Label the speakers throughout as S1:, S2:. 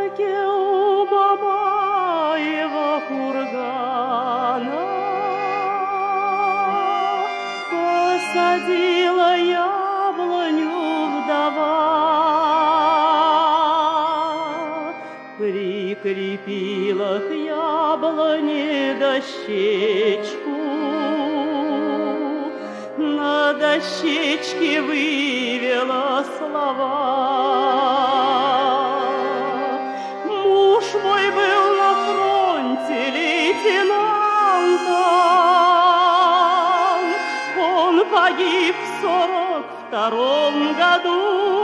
S1: ветке у Бабаева кургана посадила яблоню вдова, прикрепила к яблоне дощечку, на дощечке вывела слова. Муж мой был на фронте лейтенантом, он погиб в 42-м году.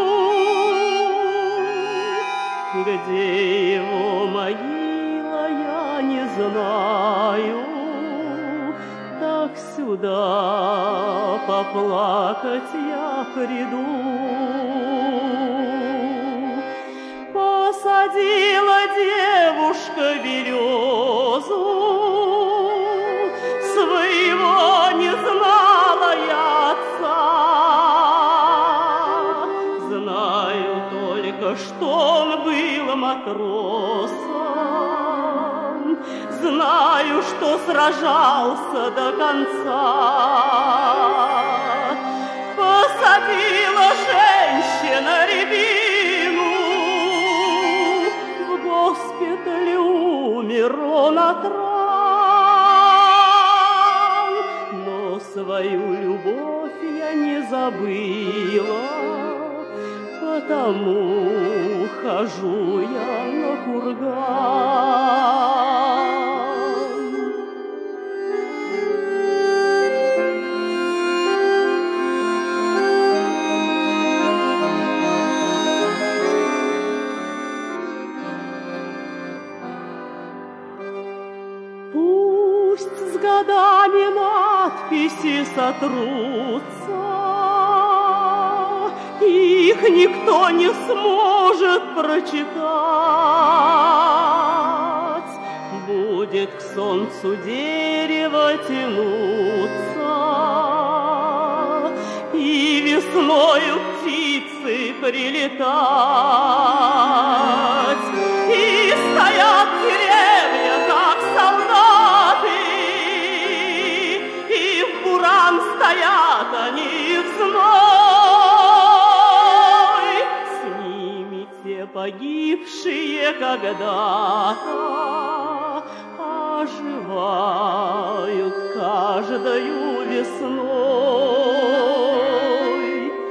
S1: Где его могила, я не знаю, так сюда поплакать я приду. Посадила девушка березу, своего не знала я отца. Знаю только, что он был матросом, знаю, что сражался до конца. Посадила женщина рябину, в госпитале умер он от ран, но свою любовь я не забыла, потому хожу я на курган. Пусть с годами надписи сотрутся, их никто не сможет прочитать. Будет к солнцу дерево тянуться, и весною птицы прилетать, и стоят деревья, как солдаты, и в буран стоят они в зной. Снимите погибшие когда-то, оживают каждою весной.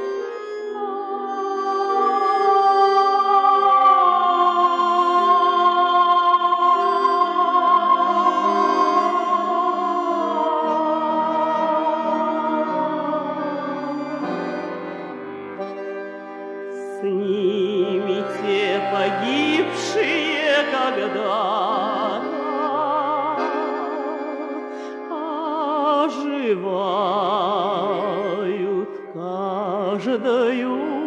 S1: Снимите погибшие когда-то, оживают каждою